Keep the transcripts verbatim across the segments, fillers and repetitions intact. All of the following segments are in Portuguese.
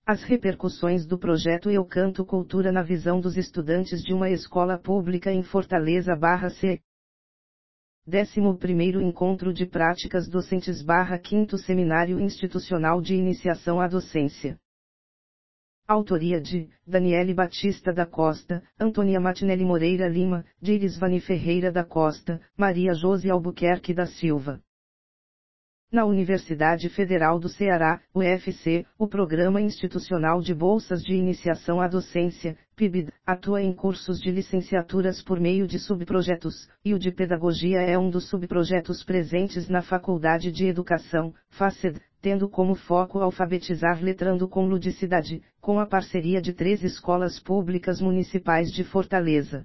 As repercussões do projeto Eu Canto Cultura na visão dos estudantes de uma escola pública em Fortaleza C. décimo primeiro Encontro de Práticas Docentes quinto Seminário Institucional de Iniciação à Docência. Autoria de Daniele Batista da Costa, Antônia Matinelli Moreira Lima, Dirisvani Ferreira da Costa, Maria Jose Albuquerque da Silva. Na Universidade Federal do Ceará, U F C, o Programa Institucional de Bolsas de Iniciação à Docência, P I B D, atua em cursos de licenciaturas por meio de subprojetos, e o de Pedagogia é um dos subprojetos presentes na Faculdade de Educação, FACED, tendo como foco alfabetizar letrando com ludicidade, com a parceria de três escolas públicas municipais de Fortaleza.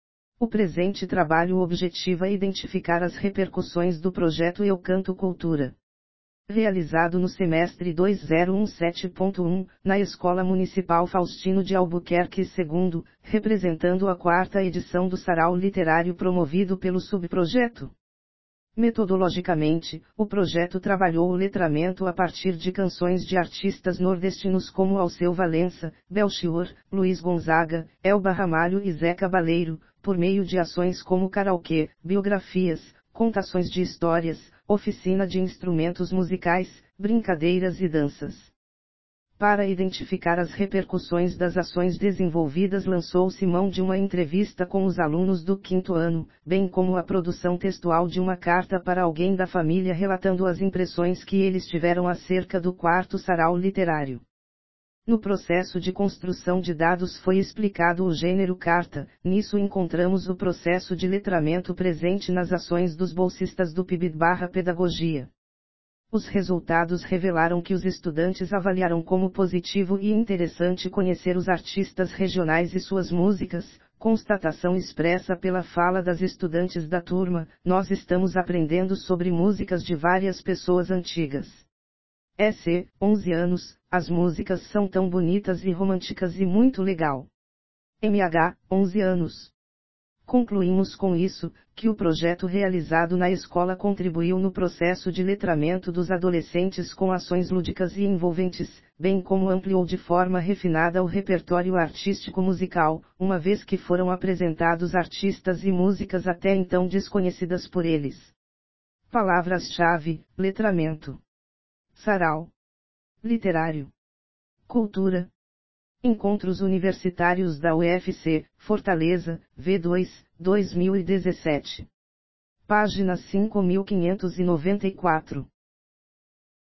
O presente trabalho objetiva identificar as repercussões do projeto Eu Canto Cultura. Realizado no semestre dois mil dezessete ponto um, na Escola Municipal Faustino de Albuquerque segundo, representando a quarta edição do Sarau Literário promovido pelo subprojeto. Metodologicamente, o projeto trabalhou o letramento a partir de canções de artistas nordestinos como Alceu Valença, Belchior, Luiz Gonzaga, Elba Ramalho e Zé Cabaleiro, por meio de ações como karaokê, biografias, contações de histórias, oficina de instrumentos musicais, brincadeiras e danças. Para identificar as repercussões das ações desenvolvidas, lançou-se mão de uma entrevista com os alunos do quinto ano, bem como a produção textual de uma carta para alguém da família relatando as impressões que eles tiveram acerca do quarto sarau literário. No processo de construção de dados foi explicado o gênero carta, nisso encontramos o processo de letramento presente nas ações dos bolsistas do P I B D/Pedagogia. Os resultados revelaram que os estudantes avaliaram como positivo e interessante conhecer os artistas regionais e suas músicas, constatação expressa pela fala das estudantes da turma: nós estamos aprendendo sobre músicas de várias pessoas antigas. E C, onze anos, as músicas são tão bonitas e românticas e muito legal. M H, onze anos. Concluímos com isso, que o projeto realizado na escola contribuiu no processo de letramento dos adolescentes com ações lúdicas e envolventes, bem como ampliou de forma refinada o repertório artístico musical, uma vez que foram apresentados artistas e músicas até então desconhecidas por eles. Palavras-chave: letramento, sarau literário, cultura. Encontros Universitários da U F C, Fortaleza, V dois, dois mil e dezessete. Página cinco mil quinhentos e noventa e quatro.